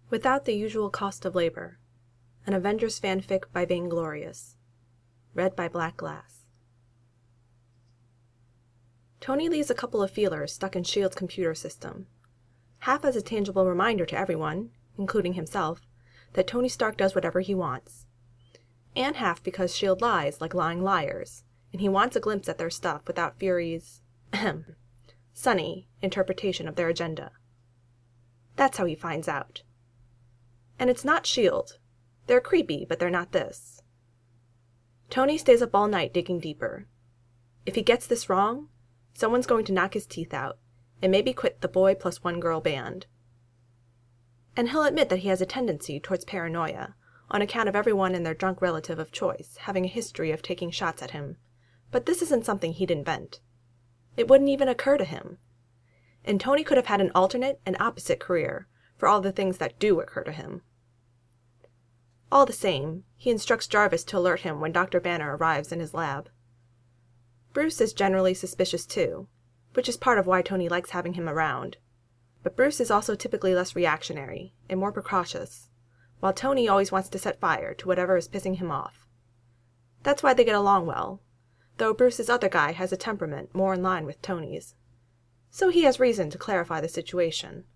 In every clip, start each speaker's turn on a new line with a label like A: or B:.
A: Without the Usual Cost of Labor, an Avengers fanfic by Vainglorious. Read by Black Glass. Tony leaves a couple of feelers stuck in S.H.I.E.L.D.'s computer system, half as a tangible reminder to everyone, including himself, that Tony Stark does whatever he wants, and half because S.H.I.E.L.D. lies like lying liars, and he wants a glimpse at their stuff without Fury's sunny interpretation of their agenda. That's how he finds out. And it's not S.H.I.E.L.D. They're creepy, but they're not this. Tony stays up all night digging deeper. If he gets this wrong, someone's going to knock his teeth out, and maybe quit the boy plus one girl band. And he'll admit that he has a tendency towards paranoia, on account of everyone and their drunk relative of choice having a history of taking shots at him. But this isn't something he'd invent. It wouldn't even occur to him. And Tony could have had an alternate and opposite career for all the things that do occur to him. All the same, he instructs Jarvis to alert him when Dr. Banner arrives in his lab. Bruce is generally suspicious too, which is part of why Tony likes having him around. But Bruce is also typically less reactionary and more precautious, while Tony always wants to set fire to whatever is pissing him off. That's why they get along well, though Bruce's other guy has a temperament more in line with Tony's. So he has reason to clarify the situation.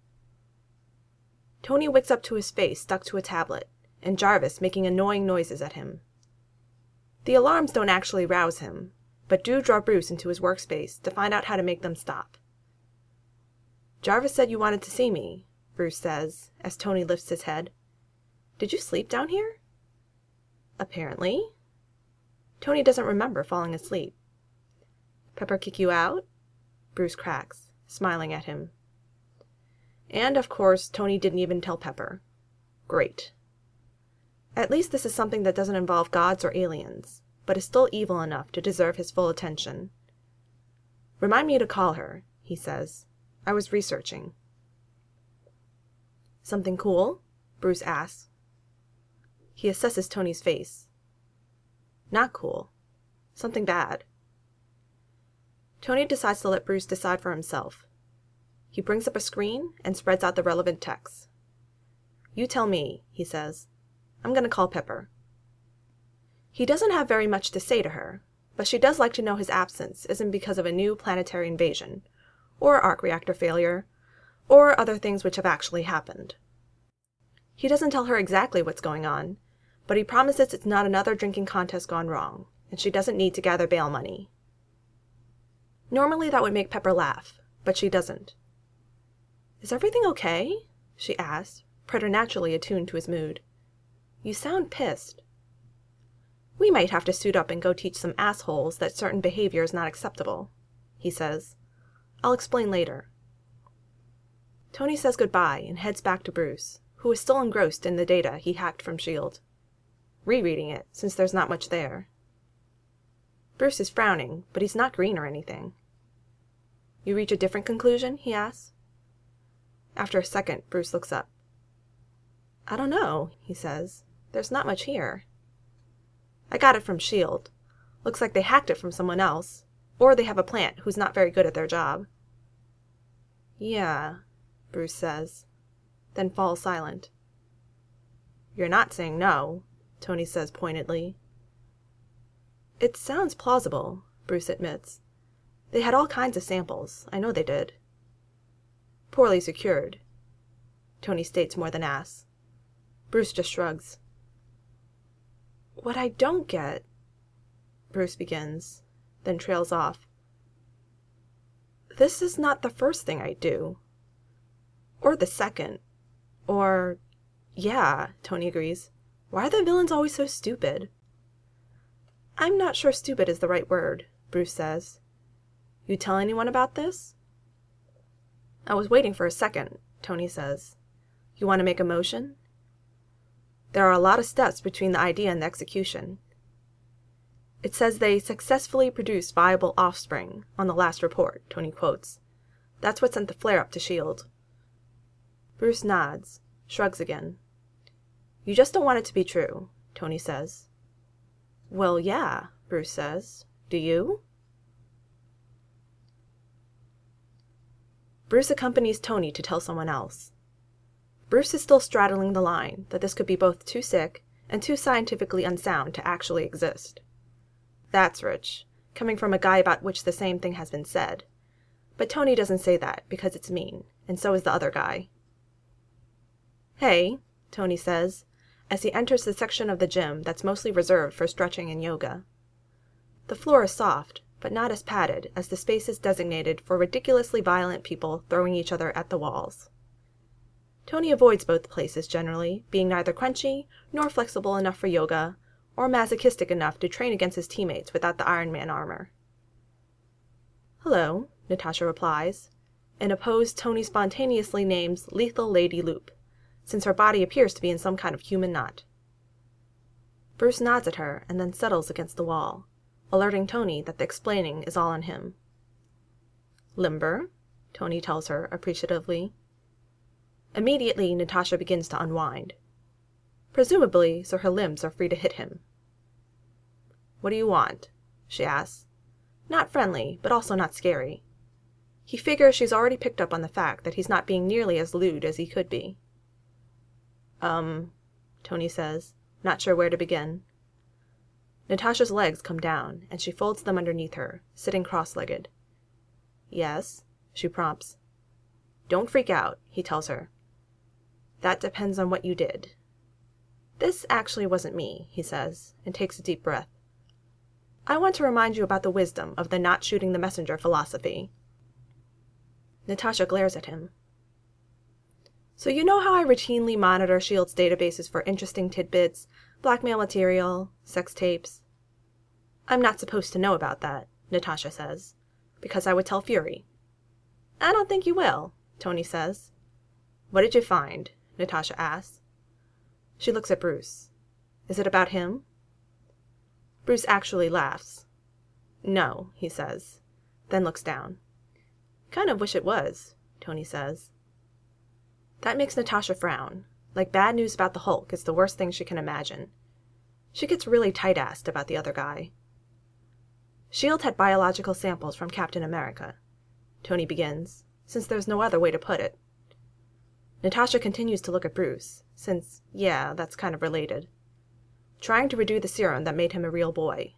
A: Tony wakes up to his face stuck to a tablet, and Jarvis making annoying noises at him. The alarms don't actually rouse him, but do draw Bruce into his workspace to find out how to make them stop. "Jarvis said you wanted to see me," Bruce says, as Tony lifts his head. "Did you sleep down here?" "Apparently." Tony doesn't remember falling asleep. "Pepper kick you out?" Bruce cracks, smiling at him. And, of course, Tony didn't even tell Pepper. Great. At least this is something that doesn't involve gods or aliens, but is still evil enough to deserve his full attention. "Remind me to call her," he says. "I was researching." "Something cool?" Bruce asks. He assesses Tony's face. "Not cool. Something bad." Tony decides to let Bruce decide for himself. He brings up a screen and spreads out the relevant text. "You tell me," he says. "I'm going to call Pepper." He doesn't have very much to say to her, but she does like to know his absence isn't because of a new planetary invasion, or arc reactor failure, or other things which have actually happened. He doesn't tell her exactly what's going on, but he promises it's not another drinking contest gone wrong, and she doesn't need to gather bail money. Normally that would make Pepper laugh, but she doesn't. "Is everything okay?" she asks, preternaturally attuned to his mood. "You sound pissed." "We might have to suit up and go teach some assholes that certain behavior is not acceptable," he says. "I'll explain later." Tony says goodbye and heads back to Bruce, who is still engrossed in the data he hacked from S.H.I.E.L.D., rereading it since there's not much there. Bruce is frowning, but he's not green or anything. "You reach a different conclusion?" he asks. After a second, Bruce looks up. "I don't know," he says. "There's not much here." "I got it from S.H.I.E.L.D. Looks like they hacked it from someone else, or they have a plant who's not very good at their job." "Yeah," Bruce says, then falls silent. "You're not saying no," Tony says pointedly. "It sounds plausible," Bruce admits. "They had all kinds of samples, I know they did." "Poorly secured," Tony states more than asks. Bruce just shrugs. "What I don't get," Bruce begins, then trails off. "This is not the first thing I'd do. Or the second. Or, yeah," Tony agrees. "Why are the villains always so stupid?" "I'm not sure stupid is the right word," Bruce says. "You tell anyone about this?" "I was waiting for a second," Tony says. "You want to make a motion?" "There are a lot of steps between the idea and the execution." "It says they successfully produced viable offspring on the last report," Tony quotes. "That's what sent the flare up to S.H.I.E.L.D. Bruce nods, shrugs again. "You just don't want it to be true," Tony says. "Well, yeah," Bruce says. "Do you?" Bruce accompanies Tony to tell someone else. Bruce is still straddling the line that this could be both too sick and too scientifically unsound to actually exist. That's rich, coming from a guy about which the same thing has been said. But Tony doesn't say that because it's mean, and so is the other guy. "Hey," Tony says, as he enters the section of the gym that's mostly reserved for stretching and yoga. The floor is soft, but not as padded as the spaces designated for ridiculously violent people throwing each other at the walls. Tony avoids both places generally, being neither crunchy nor flexible enough for yoga, or masochistic enough to train against his teammates without the Iron Man armor. "Hello," Natasha replies, in a pose Tony spontaneously names Lethal Lady Loop, since her body appears to be in some kind of human knot. Bruce nods at her and then settles against the wall, alerting Tony that the explaining is all on him. "Limber," Tony tells her appreciatively. Immediately, Natasha begins to unwind, presumably so her limbs are free to hit him. "What do you want?" she asks. Not friendly, but also not scary. He figures she's already picked up on the fact that he's not being nearly as lewd as he could be. Tony says, not sure where to begin. Natasha's legs come down, and she folds them underneath her, sitting cross-legged. "Yes?" she prompts. "Don't freak out," he tells her. "That depends on what you did." "This actually wasn't me," he says, and takes a deep breath. "I want to remind you about the wisdom of the not shooting the messenger philosophy." Natasha glares at him. "So you know how I routinely monitor S.H.I.E.L.D.'s databases for interesting tidbits, blackmail material, sex tapes?" "I'm not supposed to know about that," Natasha says, "because I would tell Fury." "I don't think you will," Tony says. "What did you find?" Natasha asks. She looks at Bruce. "Is it about him?" Bruce actually laughs. "No," he says, then looks down. "Kind of wish it was," Tony says. That makes Natasha frown, like bad news about the Hulk is the worst thing she can imagine. She gets really tight-assed about the other guy. "S.H.I.E.L.D. had biological samples from Captain America," Tony begins, since there's no other way to put it. Natasha continues to look at Bruce, since, yeah, that's kind of related. Trying to redo the serum that made him a real boy.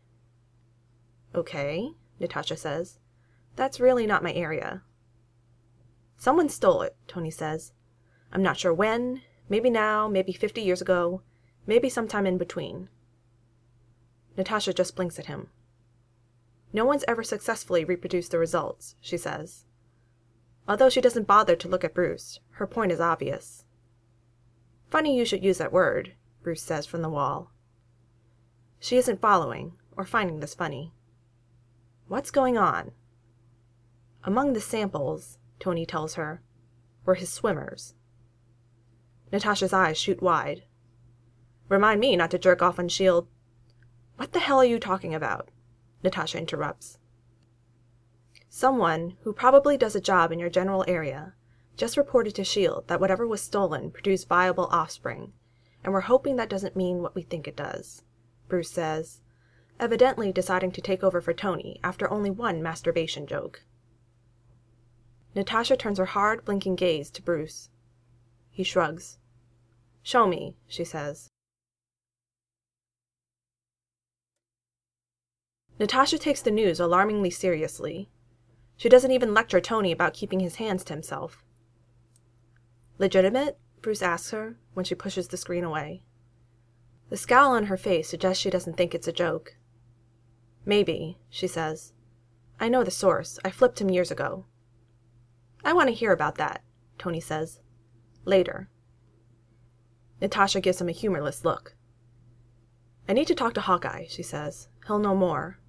A: "Okay," Natasha says. "That's really not my area." "Someone stole it," Tony says. "I'm not sure when, maybe now, maybe 50 years ago, maybe sometime in between." Natasha just blinks at him. "No one's ever successfully reproduced the results," she says. Although she doesn't bother to look at Bruce, her point is obvious. "Funny you should use that word," Bruce says from the wall. She isn't following, or finding this funny. "What's going on?" "Among the samples," Tony tells her, "were his swimmers." Natasha's eyes shoot wide. "Remind me not to jerk off on S.H.I.E.L.D. "What the hell are you talking about?" Natasha interrupts. "Someone, who probably does a job in your general area, just reported to S.H.I.E.L.D. that whatever was stolen produced viable offspring, and we're hoping that doesn't mean what we think it does," Bruce says, evidently deciding to take over for Tony after only one masturbation joke. Natasha turns her hard, blinking gaze to Bruce. He shrugs. "Show me," she says. Natasha takes the news alarmingly seriously. She doesn't even lecture Tony about keeping his hands to himself. "Legitimate?" Bruce asks her when she pushes the screen away. The scowl on her face suggests she doesn't think it's a joke. "Maybe," she says. "I know the source. I flipped him years ago." "I want to hear about that," Tony says. "Later." Natasha gives him a humorless look. "I need to talk to Hawkeye," she says. "He'll know more."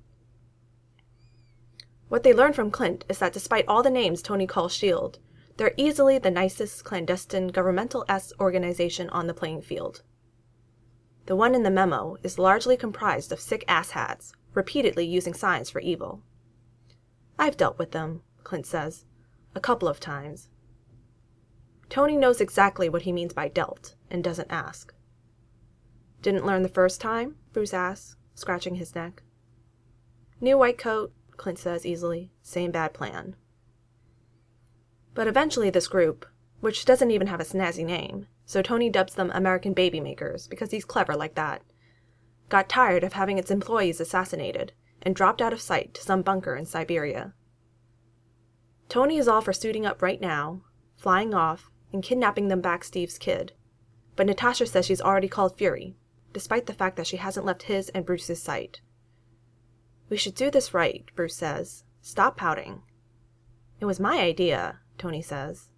A: What they learn from Clint is that despite all the names Tony calls S.H.I.E.L.D., they're easily the nicest clandestine governmental-esque organization on the playing field. The one in the memo is largely comprised of sick asshats, repeatedly using science for evil. "I've dealt with them," Clint says, "a couple of times." Tony knows exactly what he means by dealt, and doesn't ask. "Didn't learn the first time?" Bruce asks, scratching his neck. "New white coat," Clint says easily. "Same bad plan." But eventually this group, which doesn't even have a snazzy name, so Tony dubs them American Baby Makers because he's clever like that, got tired of having its employees assassinated and dropped out of sight to some bunker in Siberia. Tony is all for suiting up right now, flying off, and kidnapping them back Steve's kid, but Natasha says she's already called Fury, despite the fact that she hasn't left his and Bruce's sight. "We should do this right," Bruce says. "Stop pouting." "It was my idea," Tony says.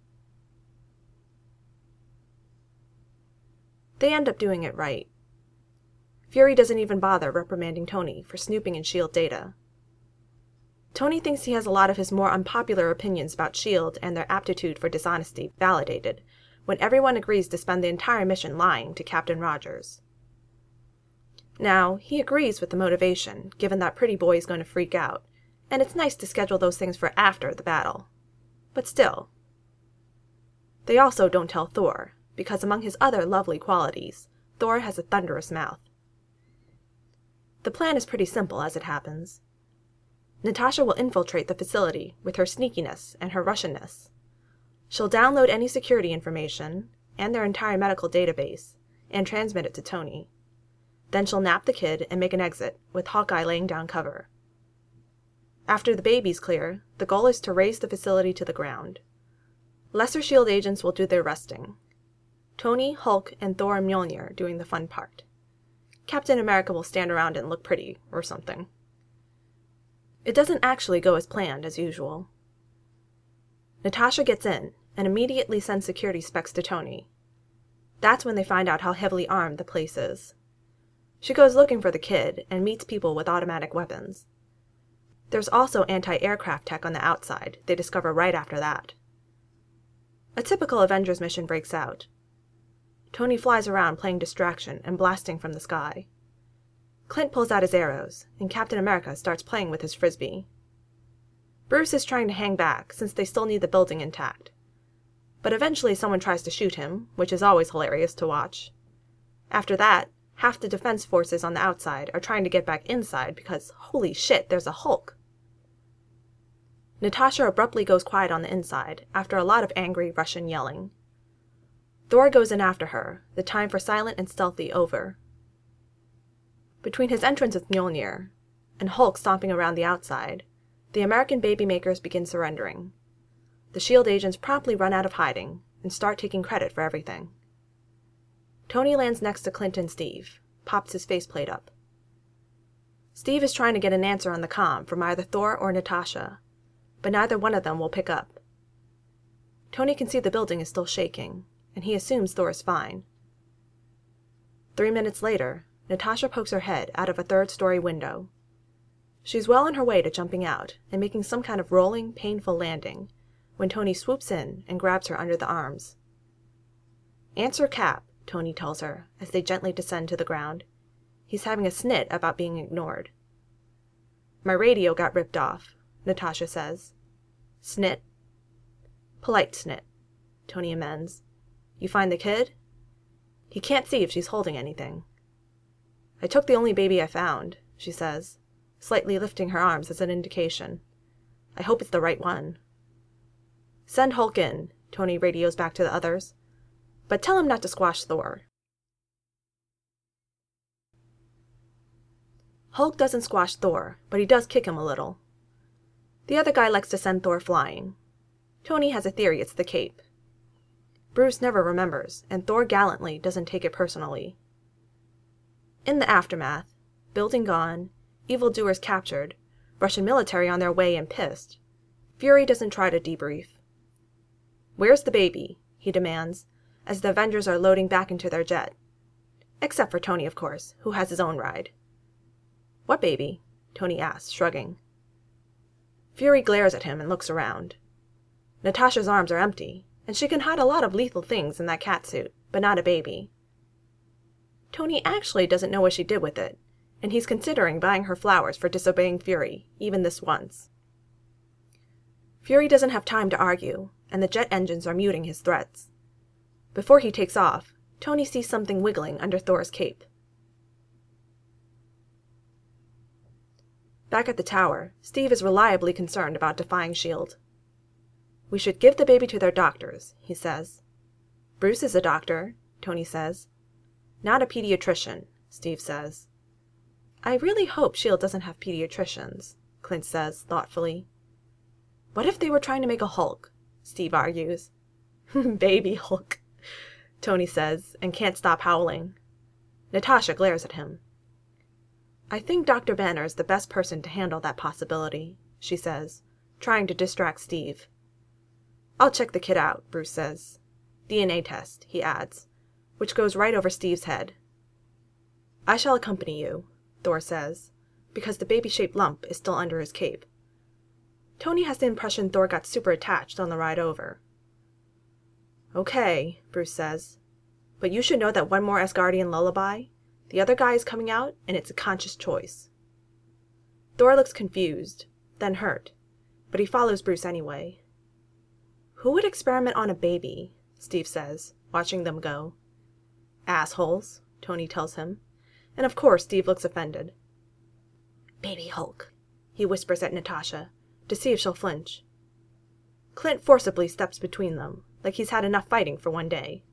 A: They end up doing it right. Fury doesn't even bother reprimanding Tony for snooping in S.H.I.E.L.D. data. Tony thinks he has a lot of his more unpopular opinions about S.H.I.E.L.D. and their aptitude for dishonesty validated when everyone agrees to spend the entire mission lying to Captain Rogers. Now, he agrees with the motivation, given that Pretty Boy is going to freak out, and it's nice to schedule those things for after the battle. But still. They also don't tell Thor, because among his other lovely qualities, Thor has a thunderous mouth. The plan is pretty simple as it happens. Natasha will infiltrate the facility with her sneakiness and her Russianness. She'll download any security information, and their entire medical database, and transmit it to Tony. Then she'll nap the kid and make an exit, with Hawkeye laying down cover. After the baby's clear, the goal is to raze the facility to the ground. Lesser S.H.I.E.L.D. agents will do their resting. Tony, Hulk, and Thor and Mjolnir doing the fun part. Captain America will stand around and look pretty, or something. It doesn't actually go as planned, as usual. Natasha gets in, and immediately sends security specs to Tony. That's when they find out how heavily armed the place is. She goes looking for the kid, and meets people with automatic weapons. There's also anti-aircraft tech on the outside, they discover right after that. A typical Avengers mission breaks out. Tony flies around playing distraction and blasting from the sky. Clint pulls out his arrows, and Captain America starts playing with his frisbee. Bruce is trying to hang back, since they still need the building intact. But eventually someone tries to shoot him, which is always hilarious to watch. After that, half the defense forces on the outside are trying to get back inside because, holy shit, there's a Hulk. Natasha abruptly goes quiet on the inside, after a lot of angry Russian yelling. Thor goes in after her, the time for silent and stealthy over. Between his entrance with Mjolnir, and Hulk stomping around the outside, the American Baby Makers begin surrendering. The S.H.I.E.L.D. agents promptly run out of hiding, and start taking credit for everything. Tony lands next to Clint and Steve, pops his faceplate up. Steve is trying to get an answer on the comm from either Thor or Natasha, but neither one of them will pick up. Tony can see the building is still shaking, and he assumes Thor is fine. 3 minutes later, Natasha pokes her head out of a third-story window. She's well on her way to jumping out and making some kind of rolling, painful landing, when Tony swoops in and grabs her under the arms. "Answer Cap," Tony tells her, as they gently descend to the ground. He's having a snit about being ignored. "My radio got ripped off," Natasha says. "Snit?" "Polite snit," Tony amends. "You find the kid?" He can't see if she's holding anything. "I took the only baby I found," she says, slightly lifting her arms as an indication. "I hope it's the right one." "Send Hulk in," Tony radios back to the others. "But tell him not to squash Thor." Hulk doesn't squash Thor, but he does kick him a little. The other guy likes to send Thor flying. Tony has a theory it's the cape. Bruce never remembers, and Thor gallantly doesn't take it personally. In the aftermath, building gone, evildoers captured, Russian military on their way and pissed, Fury doesn't try to debrief. "Where's the baby?" he demands, as the Avengers are loading back into their jet. Except for Tony, of course, who has his own ride. "What baby?" Tony asks, shrugging. Fury glares at him and looks around. Natasha's arms are empty, and she can hide a lot of lethal things in that catsuit, but not a baby. Tony actually doesn't know what she did with it, and he's considering buying her flowers for disobeying Fury, even this once. Fury doesn't have time to argue, and the jet engines are muting his threats. Before he takes off, Tony sees something wiggling under Thor's cape. Back at the tower, Steve is reliably concerned about defying S.H.I.E.L.D. We should give the baby to their doctors, he says. Bruce is a doctor, Tony says. Not a pediatrician, Steve says. I really hope S.H.I.E.L.D. doesn't have pediatricians, Clint says, thoughtfully. What if they were trying to make a Hulk? Steve argues. Baby Hulk, Tony says, and can't stop howling. Natasha glares at him. I think Dr. Banner is the best person to handle that possibility, she says, trying to distract Steve. I'll check the kid out, Bruce says. DNA test, he adds, which goes right over Steve's head. I shall accompany you, Thor says, because the baby-shaped lump is still under his cape. Tony has the impression Thor got super attached on the ride over. Okay, Bruce says, but you should know that one more Asgardian lullaby. The other guy is coming out, and it's a conscious choice. Thor looks confused, then hurt, but he follows Bruce anyway. Who would experiment on a baby? Steve says, watching them go. Assholes, Tony tells him, and of course Steve looks offended. Baby Hulk, he whispers at Natasha, to see if she'll flinch. Clint forcibly steps between them, like he's had enough fighting for one day.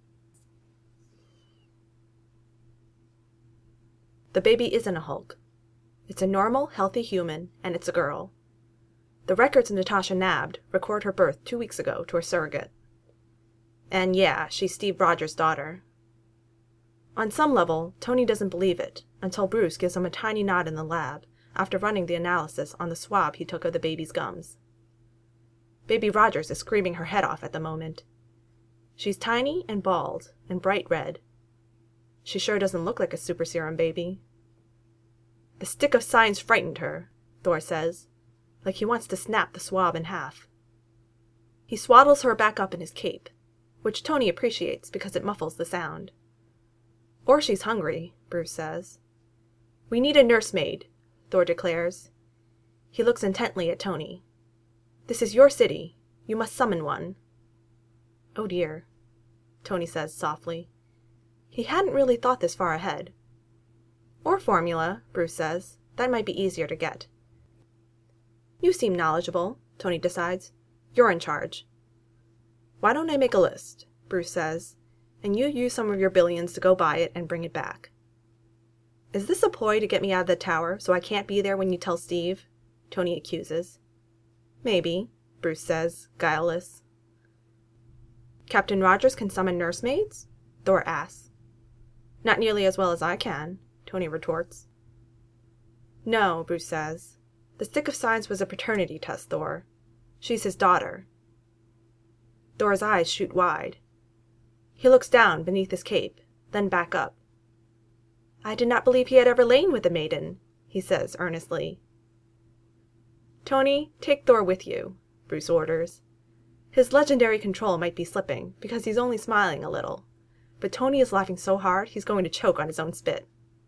A: The baby isn't a Hulk. It's a normal, healthy human, and it's a girl. The records Natasha nabbed record her birth 2 weeks ago to a surrogate. And yeah, she's Steve Rogers' daughter. On some level, Tony doesn't believe it, until Bruce gives him a tiny nod in the lab after running the analysis on the swab he took of the baby's gums. Baby Rogers is screaming her head off at the moment. She's tiny and bald and bright red. She sure doesn't look like a super serum baby. The stick of science frightened her, Thor says, like he wants to snap the swab in half. He swaddles her back up in his cape, which Tony appreciates because it muffles the sound. Or she's hungry, Bruce says. We need a nursemaid, Thor declares. He looks intently at Tony. This is your city. You must summon one. Oh dear, Tony says softly. He hadn't really thought this far ahead. Or formula, Bruce says. That might be easier to get. You seem knowledgeable, Tony decides. You're in charge. Why don't I make a list, Bruce says, and you use some of your billions to go buy it and bring it back. Is this a ploy to get me out of the tower so I can't be there when you tell Steve? Tony accuses. Maybe, Bruce says, guileless. Captain Rogers can summon nursemaids? Thor asks. Not nearly as well as I can, Tony retorts. No, Bruce says. The stick of science was a paternity test, Thor. She's his daughter. Thor's eyes shoot wide. He looks down beneath his cape, then back up. I did not believe he had ever lain with a maiden, he says earnestly. Tony, take Thor with you, Bruce orders. His legendary control might be slipping because he's only smiling a little, but Tony is laughing so hard he's going to choke on his own spit.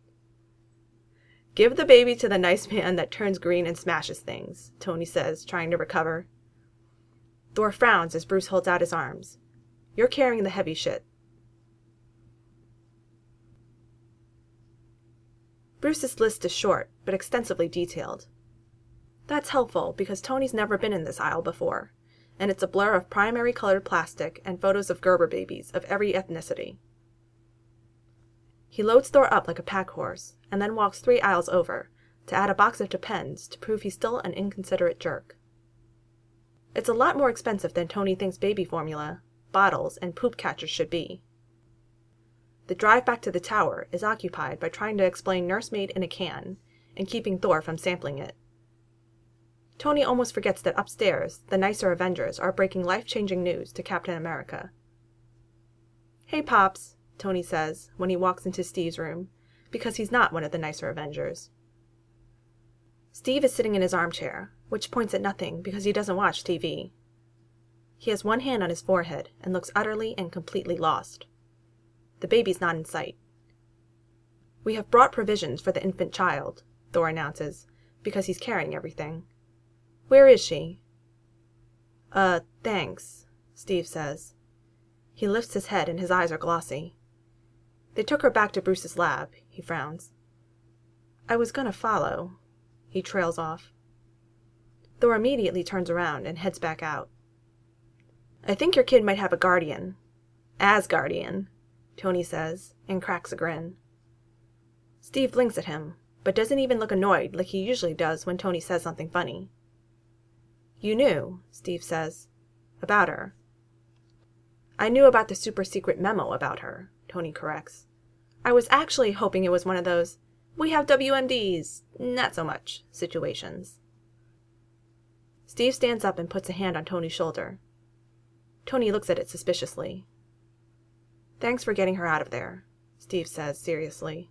A: Give the baby to the nice man that turns green and smashes things, Tony says, trying to recover. Thor frowns as Bruce holds out his arms. You're carrying the heavy shit. Bruce's list is short, but extensively detailed. That's helpful because Tony's never been in this aisle before, and it's a blur of primary colored plastic and photos of Gerber babies of every ethnicity. He loads Thor up like a pack horse, and then walks 3 aisles over, to add a box of Depends to prove he's still an inconsiderate jerk. It's a lot more expensive than Tony thinks baby formula, bottles, and poop catchers should be. The drive back to the tower is occupied by trying to explain nursemaid in a can, and keeping Thor from sampling it. Tony almost forgets that upstairs, the nicer Avengers are breaking life-changing news to Captain America. Hey, Pops, Tony says when he walks into Steve's room, because he's not one of the nicer Avengers. Steve is sitting in his armchair, which points at nothing because he doesn't watch TV. He has one hand on his forehead and looks utterly and completely lost. The baby's not in sight. We have brought provisions for the infant child, Thor announces, because he's carrying everything. Where is she? Thanks, Steve says. He lifts his head and his eyes are glossy. They took her back to Bruce's lab, he frowns. I was gonna follow. He trails off. Thor immediately turns around and heads back out. I think your kid might have a guardian. Asgardian, Tony says, and cracks a grin. Steve blinks at him, but doesn't even look annoyed like he usually does when Tony says something funny. You knew, Steve says, about her. I knew about the super-secret memo about her, Tony corrects. I was actually hoping it was one of those, we have WMDs, not so much, situations. Steve stands up and puts a hand on Tony's shoulder. Tony looks at it suspiciously. Thanks for getting her out of there, Steve says seriously.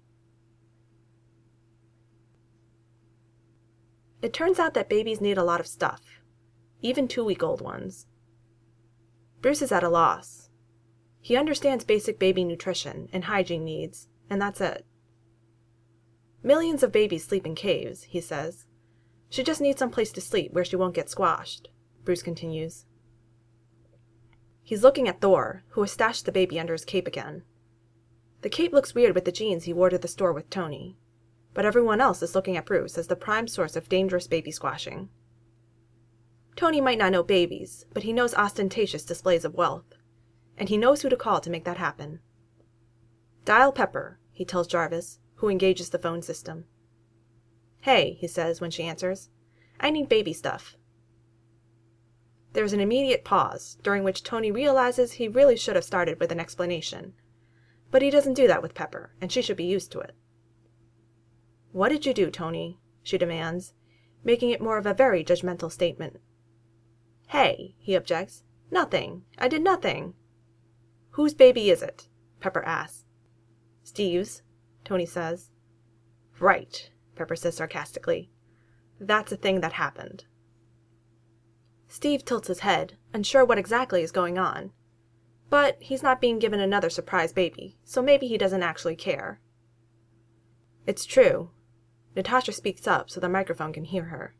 A: It turns out that babies need a lot of stuff, even 2-week-old ones. Bruce is at a loss. He understands basic baby nutrition and hygiene needs, and that's it. Millions of babies sleep in caves, he says. She just needs some place to sleep where she won't get squashed, Bruce continues. He's looking at Thor, who has stashed the baby under his cape again. The cape looks weird with the jeans he wore to the store with Tony, but everyone else is looking at Bruce as the prime source of dangerous baby squashing. Tony might not know babies, but he knows ostentatious displays of wealth, and he knows who to call to make that happen. Dial Pepper, he tells Jarvis, who engages the phone system. Hey, he says when she answers, I need baby stuff. There's an immediate pause, during which Tony realizes he really should have started with an explanation, but he doesn't do that with Pepper, and she should be used to it. What did you do, Tony? She demands, making it more of a very judgmental statement. Hey, he objects. Nothing. I did nothing. Whose baby is it? Pepper asks. Steve's, Tony says. Right, Pepper says sarcastically. That's a thing that happened. Steve tilts his head, unsure what exactly is going on. But he's not being given another surprise baby, so maybe he doesn't actually care. It's true. Natasha speaks up so the microphone can hear her.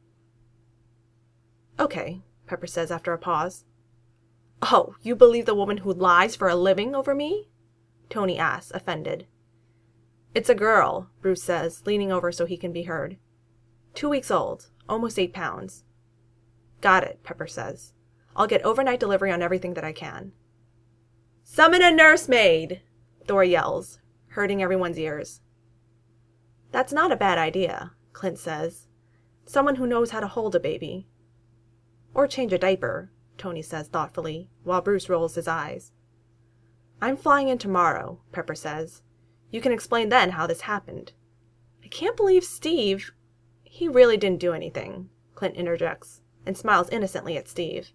A: Okay, Pepper says after a pause. Oh, you believe the woman who lies for a living over me? Tony asks, offended. It's a girl, Bruce says, leaning over so he can be heard. 2 weeks old, almost 8 pounds. Got it, Pepper says. I'll get overnight delivery on everything that I can. Summon a nursemaid, Thor yells, hurting everyone's ears. That's not a bad idea, Clint says. Someone who knows how to hold a baby. Or change a diaper, Tony says thoughtfully, while Bruce rolls his eyes. I'm flying in tomorrow, Pepper says. You can explain then how this happened. I can't believe Steve... He really didn't do anything, Clint interjects, and smiles innocently at Steve.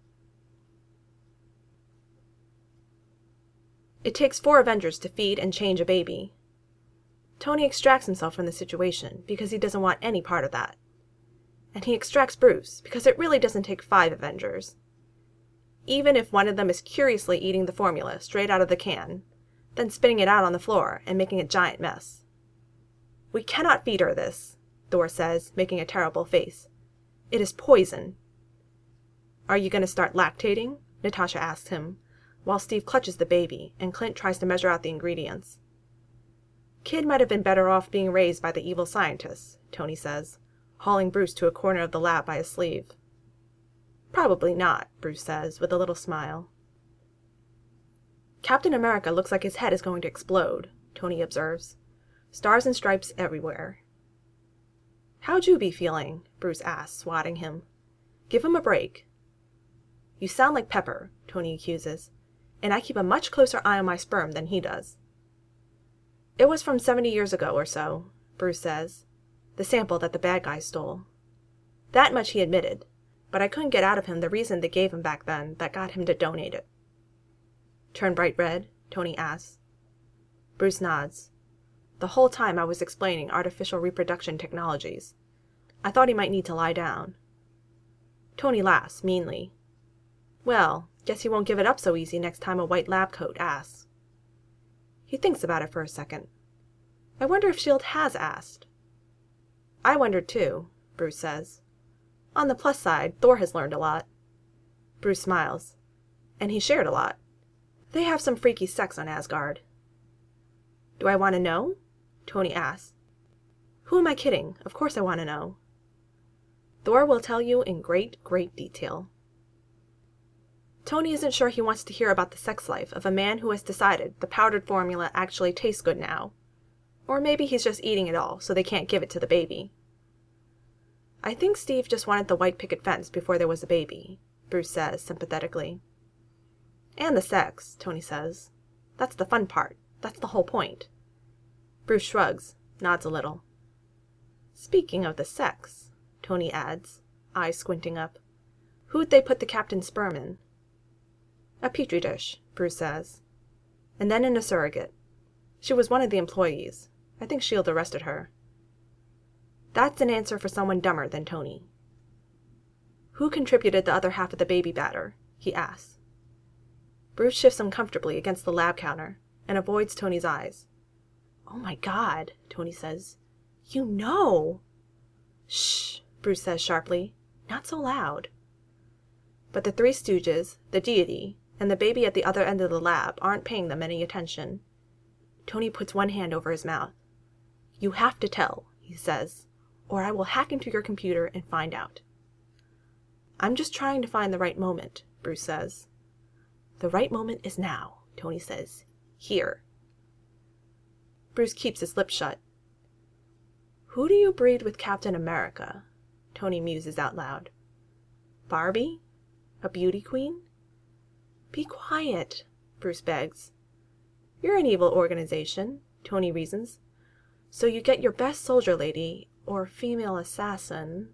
A: It takes 4 Avengers to feed and change a baby. Tony extracts himself from the situation because he doesn't want any part of that. And he extracts Bruce because it really doesn't take 5 Avengers. Even if one of them is curiously eating the formula straight out of the can, then spitting it out on the floor and making a giant mess. We cannot feed her this, Thor says, making a terrible face. It is poison. Are you going to start lactating? Natasha asks him, while Steve clutches the baby and Clint tries to measure out the ingredients. Kid might have been better off being raised by the evil scientists, Tony says, hauling Bruce to a corner of the lab by his sleeve. Probably not, Bruce says, with a little smile. Captain America looks like his head is going to explode, Tony observes. Stars and stripes everywhere. How'd you be feeling? Bruce asks, swatting him. Give him a break. You sound like Pepper, Tony accuses, and I keep a much closer eye on my sperm than he does. It was from 70 years ago or so, Bruce says, the sample that the bad guys stole. That much he admitted, but I couldn't get out of him the reason they gave him back then that got him to donate it. Turn bright red? Tony asks. Bruce nods. The whole time I was explaining artificial reproduction technologies. I thought he might need to lie down. Tony laughs, meanly. Well, guess he won't give it up so easy next time a white lab coat asks. He thinks about it for a second. I wonder if S.H.I.E.L.D. has asked. I wondered too, Bruce says. On the plus side, Thor has learned a lot. Bruce smiles. And he shared a lot. They have some freaky sex on Asgard. Do I want to know? Tony asks. Who am I kidding? Of course I want to know. Thor will tell you in great, great detail. Tony isn't sure he wants to hear about the sex life of a man who has decided the powdered formula actually tastes good now. Or maybe he's just eating it all so they can't give it to the baby. I think Steve just wanted the white picket fence before there was a baby, Bruce says sympathetically. And the sex, Tony says. That's the fun part. That's the whole point. Bruce shrugs, nods a little. Speaking of the sex, Tony adds, eyes squinting up, who'd they put the captain's sperm in? A petri dish, Bruce says. And then in a surrogate. She was one of the employees. I think Shield arrested her. That's an answer for someone dumber than Tony. Who contributed the other half of the baby batter? He asks. Bruce shifts uncomfortably against the lab counter and avoids Tony's eyes. Oh my God, Tony says. You know! Shh, Bruce says sharply. Not so loud. But the three stooges, the deity, and the baby at the other end of the lab aren't paying them any attention. Tony puts one hand over his mouth. You have to tell, he says, or I will hack into your computer and find out. I'm just trying to find the right moment, Bruce says. The right moment is now, Tony says. Here. Bruce keeps his lips shut. Who do you breed with Captain America? Tony muses out loud. Barbie? A beauty queen? Be quiet, Bruce begs. You're an evil organization, Tony reasons. So you get your best soldier lady, or female assassin.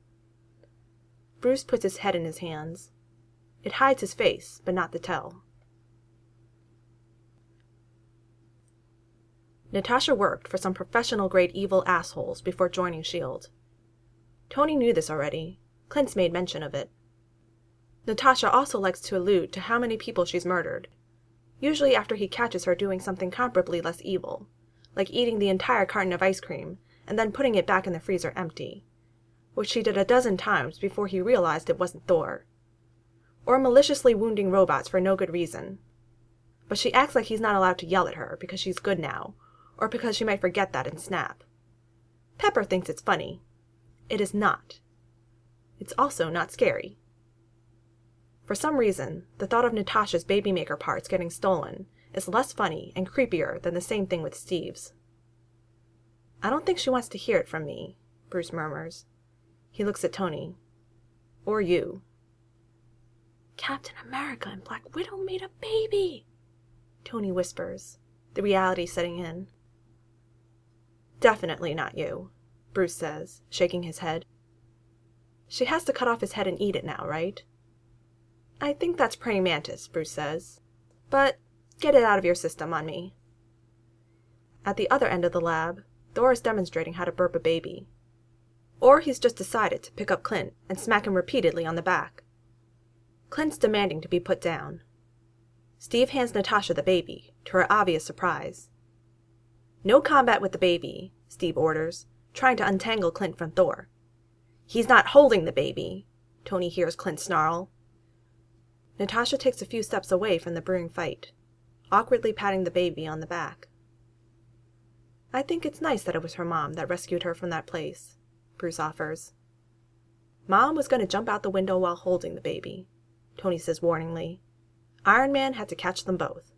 A: Bruce puts his head in his hands. It hides his face, but not the tell. Natasha worked for some professional-grade evil assholes before joining S.H.I.E.L.D. Tony knew this already. Clint's made mention of it. Natasha also likes to allude to how many people she's murdered, usually after he catches her doing something comparably less evil, like eating the entire carton of ice cream and then putting it back in the freezer empty, which she did a dozen times before he realized it wasn't Thor. Or maliciously wounding robots for no good reason. But she acts like he's not allowed to yell at her because she's good now, or because she might forget that and snap. Pepper thinks it's funny. It is not. It's also not scary. For some reason, the thought of Natasha's baby maker parts getting stolen is less funny and creepier than the same thing with Steve's. I don't think she wants to hear it from me, Bruce murmurs. He looks at Tony. Or you. Captain America and Black Widow made a baby, Tony whispers, the reality setting in. Definitely not you, Bruce says, shaking his head. She has to cut off his head and eat it now, right? I think that's praying mantis, Bruce says. But get it out of your system on me. At the other end of the lab, Thor is demonstrating how to burp a baby. Or he's just decided to pick up Clint and smack him repeatedly on the back. Clint's demanding to be put down. Steve hands Natasha the baby, to her obvious surprise. No combat with the baby, Steve orders, trying to untangle Clint from Thor. He's not holding the baby, Tony hears Clint snarl. Natasha takes a few steps away from the brewing fight, awkwardly patting the baby on the back. I think it's nice that it was her mom that rescued her from that place, Bruce offers. Mom was going to jump out the window while holding the baby, Tony says warningly. Iron Man had to catch them both.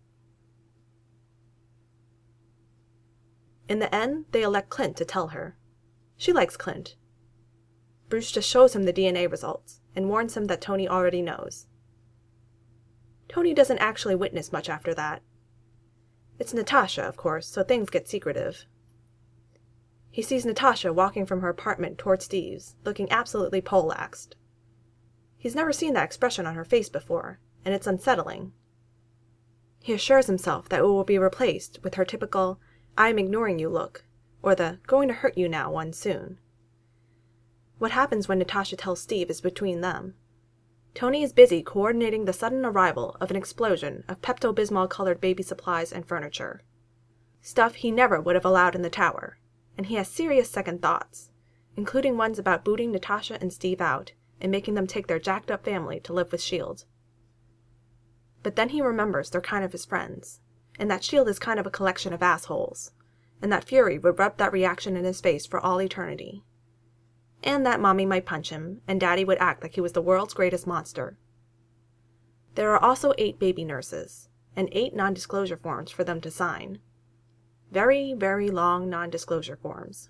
A: In the end, they elect Clint to tell her. She likes Clint. Bruce just shows him the DNA results and warns him that Tony already knows. Tony doesn't actually witness much after that. It's Natasha, of course, so things get secretive. He sees Natasha walking from her apartment toward Steve's, looking absolutely poleaxed. He's never seen that expression on her face before, and it's unsettling. He assures himself that it will be replaced with her typical, I'm ignoring you look, or the going to hurt you now one soon. What happens when Natasha tells Steve is between them. Tony is busy coordinating the sudden arrival of an explosion of Pepto-Bismol-colored baby supplies and furniture. Stuff he never would have allowed in the tower, and he has serious second thoughts, including ones about booting Natasha and Steve out and making them take their jacked-up family to live with S.H.I.E.L.D. But then he remembers they're kind of his friends, and that S.H.I.E.L.D. is kind of a collection of assholes, and that Fury would rub that reaction in his face for all eternity. And that Mommy might punch him, and Daddy would act like he was the world's greatest monster. There are also 8 baby nurses, and 8 non-disclosure forms for them to sign. Very, very long non-disclosure forms.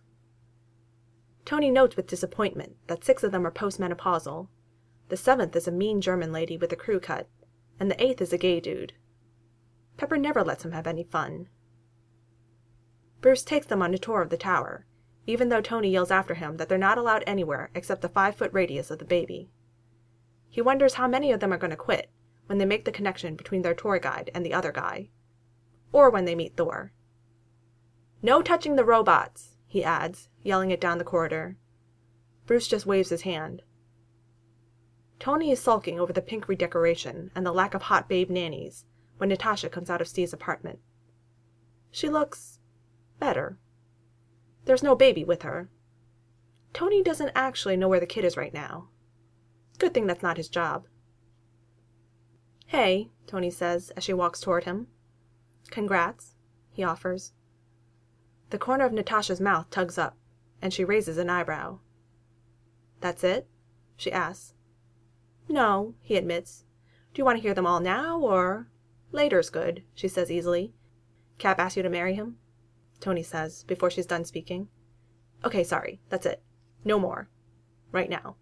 A: Tony notes with disappointment that 6 of them are postmenopausal. The 7th is a mean German lady with a crew cut, and the 8th is a gay dude. Pepper never lets him have any fun. Bruce takes them on a tour of the tower, even though Tony yells after him that they're not allowed anywhere except the 5-foot radius of the baby. He wonders how many of them are going to quit when they make the connection between their tour guide and the other guy. Or when they meet Thor. "No touching the robots," he adds, yelling it down the corridor. Bruce just waves his hand. Tony is sulking over the pink redecoration and the lack of hot babe nannies when Natasha comes out of Steve's apartment. She looks better. There's no baby with her. Tony doesn't actually know where the kid is right now. Good thing that's not his job. "Hey," Tony says as she walks toward him. "Congrats," he offers. The corner of Natasha's mouth tugs up, and she raises an eyebrow. "That's it?" she asks. "No," he admits. "Do you want to hear them all now, or—" "Later's good," she says easily. "Cap asked you to marry him?" Tony says, before she's done speaking. "Okay, sorry, that's it. No more. Right now."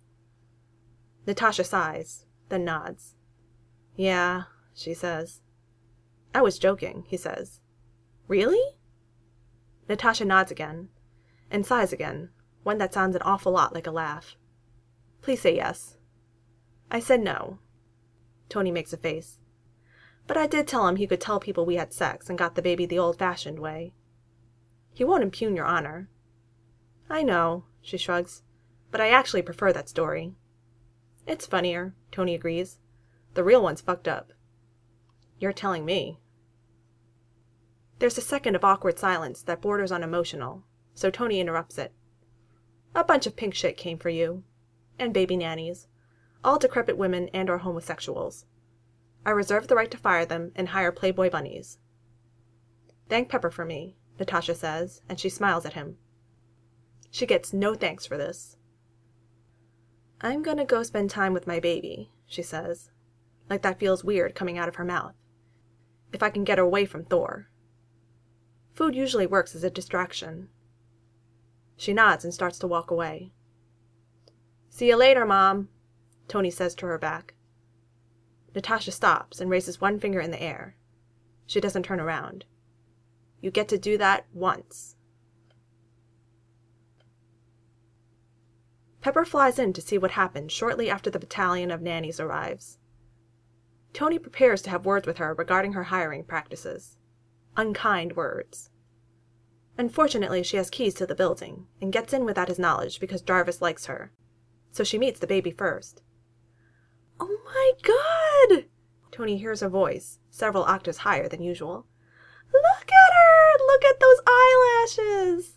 A: Natasha sighs, then nods. "Yeah," she says. "I was joking," he says. "Really?" Natasha nods again, and sighs again, one that sounds an awful lot like a laugh. "Please say yes." "I said no." Tony makes a face. "But I did tell him he could tell people we had sex and got the baby the old-fashioned way." "He won't impugn your honor." "I know," she shrugs, "but I actually prefer that story." "It's funnier," Tony agrees. "The real one's fucked up." "You're telling me." There's a second of awkward silence that borders on emotional, so Tony interrupts it. "A bunch of pink shit came for you. And baby nannies. All decrepit women and or homosexuals. I reserve the right to fire them and hire Playboy bunnies." "Thank Pepper for me," Natasha says, and she smiles at him. She gets no thanks for this. "I'm gonna go spend time with my baby," she says, like that feels weird coming out of her mouth. "If I can get away from Thor." Food usually works as a distraction. She nods and starts to walk away. "See you later, Mom," Tony says to her back. Natasha stops and raises one finger in the air. She doesn't turn around. "You get to do that once." Pepper flies in to see what happens shortly after the battalion of nannies arrives. Tony prepares to have words with her regarding her hiring practices. Unkind words. Unfortunately, she has keys to the building, and gets in without his knowledge because Jarvis likes her. So she meets the baby first. "Oh my God!" Tony hears her voice, several octaves higher than usual. "Look at her! Look at those eyelashes!"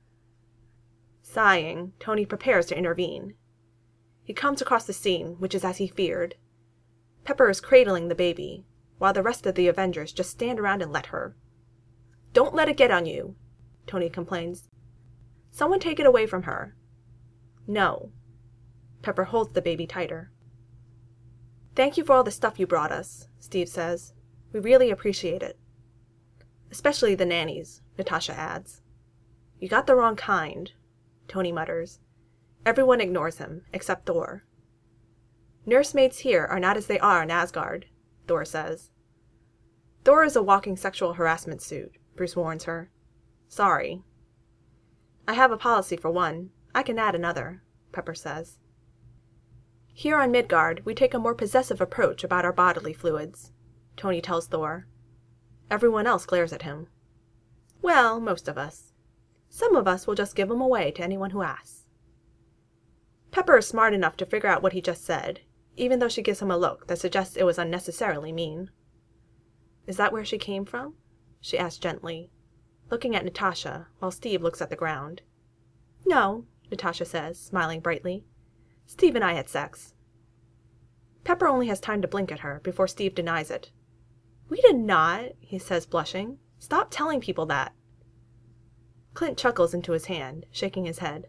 A: Sighing, Tony prepares to intervene. He comes across the scene, which is as he feared. Pepper is cradling the baby, while the rest of the Avengers just stand around and let her. "Don't let it get on you," Tony complains. "Someone take it away from her." "No." Pepper holds the baby tighter. "Thank you for all the stuff you brought us," Steve says. "We really appreciate it." "Especially the nannies," Natasha adds. "You got the wrong kind," Tony mutters. Everyone ignores him, except Thor. "Nursemaids here are not as they are in Asgard," Thor says. "Thor is a walking sexual harassment suit," Bruce warns her. "Sorry." "I have a policy for one. I can add another," Pepper says. "Here on Midgard, we take a more possessive approach about our bodily fluids," Tony tells Thor. Everyone else glares at him. "Well, most of us. Some of us will just give them away to anyone who asks." Pepper is smart enough to figure out what he just said, even though she gives him a look that suggests it was unnecessarily mean. "Is that where she came from?" she asks gently, looking at Natasha while Steve looks at the ground. "No," Natasha says, smiling brightly. "Steve and I had sex." Pepper only has time to blink at her before Steve denies it. "We did not," he says, blushing. "Stop telling people that." Clint chuckles into his hand, shaking his head.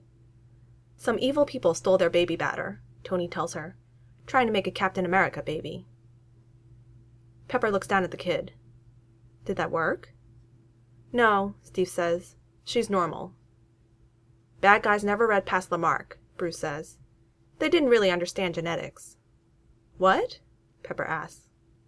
A: "Some evil people stole their baby batter," Tony tells her, "trying to make a Captain America baby." Pepper looks down at the kid. Did that work? No, Steve says. She's normal. Bad guys never read past Lamarck, Bruce says. They didn't really understand genetics. What? Pepper asks.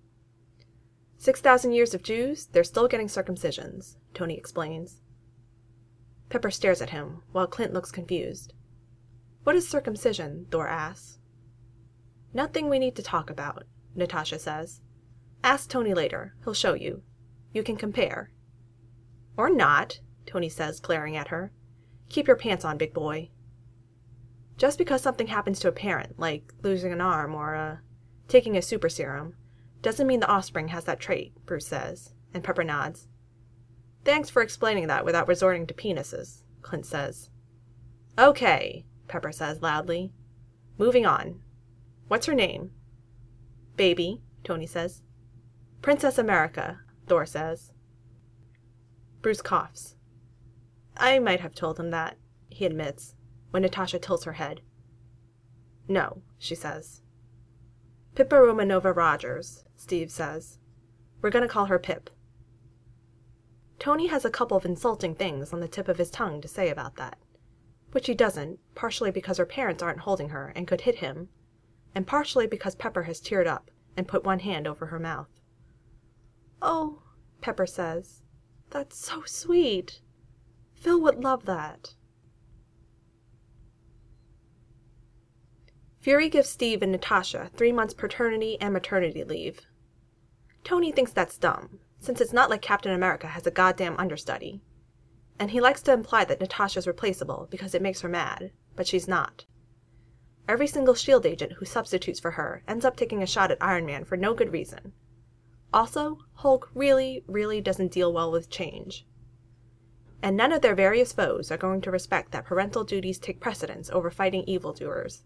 A: 6,000 years of Jews, they're still getting circumcisions, Tony explains. Pepper stares at him, while Clint looks confused. What is circumcision? Thor asks. Nothing we need to talk about, Natasha says. Ask Tony later. He'll show you. You can compare. Or not, Tony says, glaring at her. Keep your pants on, big boy. Just because something happens to a parent, like losing an arm or taking a super serum, doesn't mean the offspring has that trait, Bruce says, and Pepper nods. Thanks for explaining that without resorting to penises, Clint says. Okay, Pepper says loudly. Moving on. What's her name? Baby, Tony says. Princess America, Thor says. Bruce coughs. I might have told him that, he admits, when Natasha tilts her head. No, she says. Pippa Romanova Rogers, Steve says. We're going to call her Pip. Tony has a couple of insulting things on the tip of his tongue to say about that, which he doesn't, partially because her parents aren't holding her and could hit him, and partially because Pepper has teared up and put one hand over her mouth. Oh, Pepper says, that's so sweet. Phil would love that. Fury gives Steve and Natasha 3 months paternity and maternity leave. Tony thinks that's dumb, since it's not like Captain America has a goddamn understudy. And he likes to imply that Natasha's replaceable because it makes her mad, but she's not. Every single S.H.I.E.L.D. agent who substitutes for her ends up taking a shot at Iron Man for no good reason. Also, Hulk really, really doesn't deal well with change. And none of their various foes are going to respect that parental duties take precedence over fighting evildoers.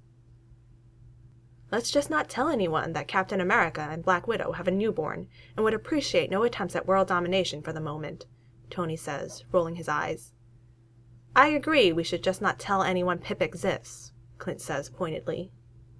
A: Let's just not tell anyone that Captain America and Black Widow have a newborn and would appreciate no attempts at world domination for the moment, Tony says, rolling his eyes. I agree we should just not tell anyone Pip exists, Clint says pointedly.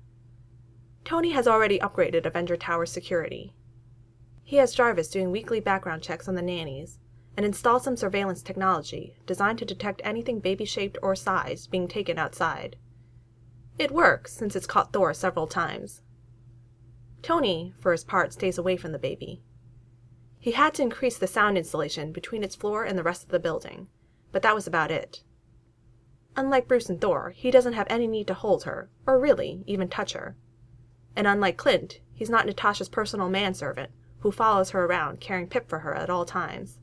A: Tony has already upgraded Avenger Tower's security. He has Jarvis doing weekly background checks on the nannies, and installed some surveillance technology designed to detect anything baby-shaped or sized being taken outside. It works, since it's caught Thor several times. Tony, for his part, stays away from the baby. He had to increase the sound insulation between its floor and the rest of the building, but that was about it. Unlike Bruce and Thor, he doesn't have any need to hold her, or really, even touch her. And unlike Clint, he's not Natasha's personal manservant, who follows her around carrying Pip for her at all times.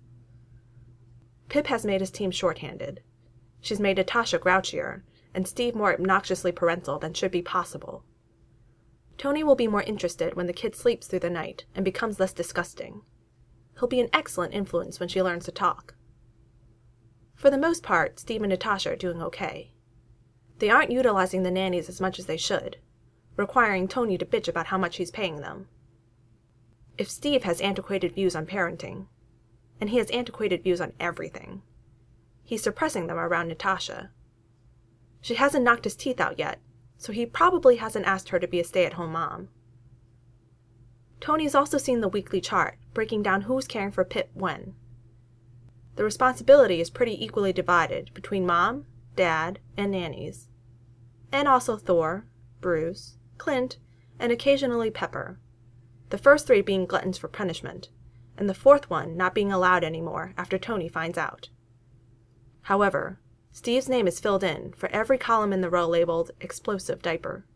A: Pip has made his team short-handed. She's made Natasha grouchier, and Steve more obnoxiously parental than should be possible. Tony will be more interested when the kid sleeps through the night and becomes less disgusting. He'll be an excellent influence when she learns to talk. For the most part, Steve and Natasha are doing okay. They aren't utilizing the nannies as much as they should, requiring Tony to bitch about how much he's paying them. If Steve has antiquated views on parenting, and he has antiquated views on everything, he's suppressing them around Natasha. She hasn't knocked his teeth out yet, so he probably hasn't asked her to be a stay-at-home mom. Tony's also seen the weekly chart, breaking down who's caring for Pip when. The responsibility is pretty equally divided between Mom, Dad, and nannies. And also Thor, Bruce, Clint, and occasionally Pepper. The first 3 being gluttons for punishment, and the 4th one not being allowed anymore after Tony finds out. However, Steve's name is filled in for every column in the row labeled Explosive Diaper.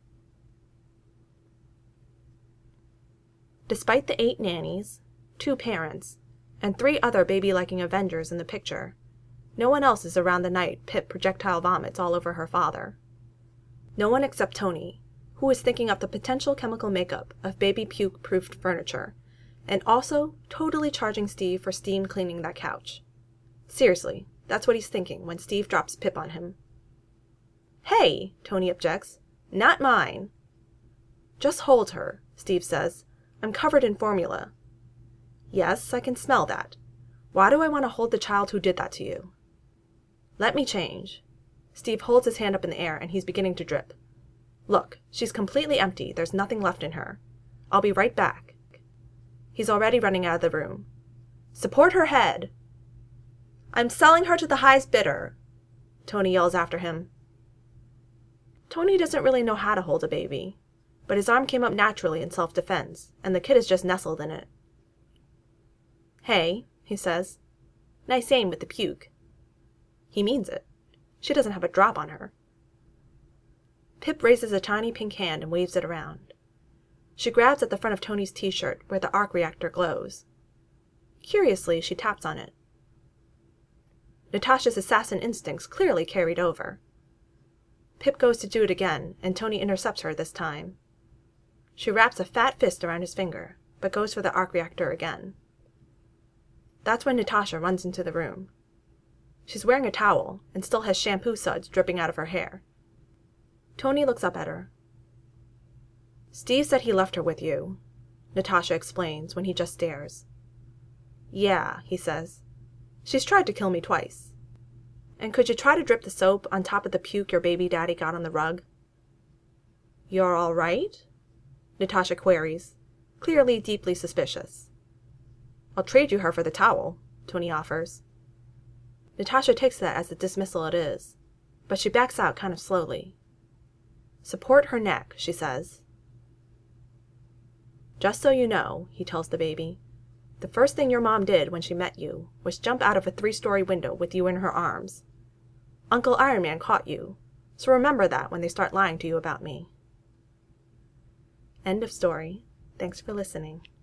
A: Despite the 8 nannies, 2 parents, and 3 other baby-liking Avengers in the picture, no one else is around the night Pip projectile vomits all over her father. No one except Tony, who is thinking up the potential chemical makeup of baby puke-proofed furniture, and also totally charging Steve for steam cleaning that couch. Seriously, that's what he's thinking when Steve drops Pip on him. Hey, Tony objects. Not mine. Just hold her, Steve says. I'm covered in formula. Yes, I can smell that. Why do I want to hold the child who did that to you? Let me change. Steve holds his hand up in the air and he's beginning to drip. Look, she's completely empty. There's nothing left in her. I'll be right back. He's already running out of the room. Support her head! I'm selling her to the highest bidder, Tony yells after him. Tony doesn't really know how to hold a baby, but his arm came up naturally in self-defense, and the kid is just nestled in it. Hey, he says. Nice aim with the puke. He means it. She doesn't have a drop on her. Pip raises a tiny pink hand and waves it around. She grabs at the front of Tony's t-shirt where the arc reactor glows. Curiously, she taps on it. Natasha's assassin instincts clearly carried over. Pip goes to do it again, and Tony intercepts her this time. She wraps a fat fist around his finger, but goes for the arc reactor again. That's when Natasha runs into the room. She's wearing a towel and still has shampoo suds dripping out of her hair. Tony looks up at her. Steve said he left her with you, Natasha explains when he just stares. Yeah, he says. She's tried to kill me twice. And could you try to drip the soap on top of the puke your baby daddy got on the rug? You're all right? Natasha queries, clearly deeply suspicious. I'll trade you her for the towel, Tony offers. Natasha takes that as the dismissal it is, but she backs out kind of slowly. Support her neck, she says. Just so you know, he tells the baby, the first thing your mom did when she met you was jump out of a 3-story window with you in her arms. Uncle Iron Man caught you, so remember that when they start lying to you about me. End of story. Thanks for listening.